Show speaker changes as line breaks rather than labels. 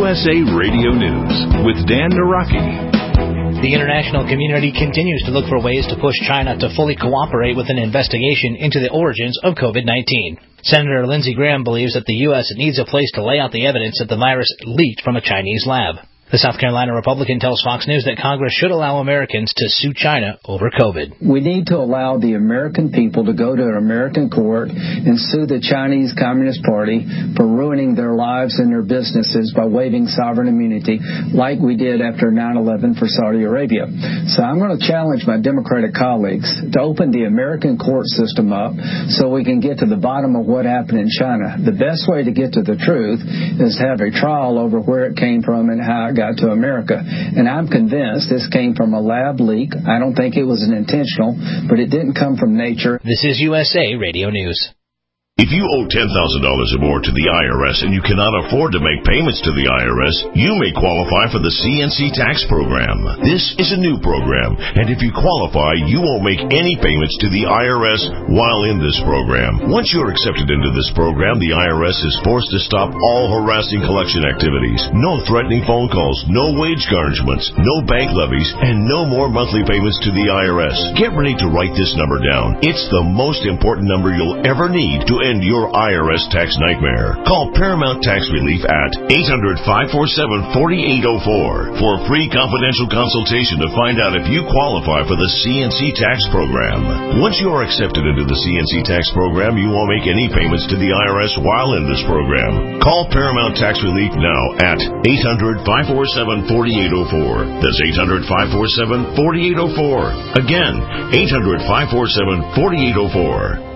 USA Radio News with Dan Naraki.
The international community continues to look for ways to push China to fully cooperate with an investigation into the origins of COVID-19. Senator Lindsey Graham believes that the U.S. needs a place to lay out the evidence that the virus leaked from a Chinese lab. The South Carolina Republican tells Fox News that Congress should allow Americans to sue China over COVID.
We need to allow the American people to go to an American court and sue the Chinese Communist Party for ruining their lives and their businesses by waiving sovereign immunity like we did after 9/11 for Saudi Arabia. So I'm going to challenge my Democratic colleagues to open the American court system up so we can get to the bottom of what happened in China. The best way to get to the truth is to have a trial over where it came from and how it got to America. And I'm convinced this came from a lab leak. I don't think it was an intentional, but it didn't come from nature.
This is USA Radio News.
If you owe $10,000 or more to the IRS and you cannot afford to make payments to the IRS, you may qualify for the CNC tax program. This is a new program, and if you qualify, you won't make any payments to the IRS while in this program. Once you're accepted into this program, the IRS is forced to stop all harassing collection activities. No threatening phone calls, no wage garnishments, no bank levies, and no more monthly payments to the IRS. Get ready to write this number down. It's the most important number you'll ever need to end your IRS tax nightmare. Call Paramount Tax Relief at 800-547-4804 for a free confidential consultation to find out if you qualify for the CNC tax program. Once you are accepted into the CNC tax program, you won't make any payments to the IRS while in this program. Call Paramount Tax Relief now at 800-547-4804. That's 800-547-4804. Again, 800-547-4804.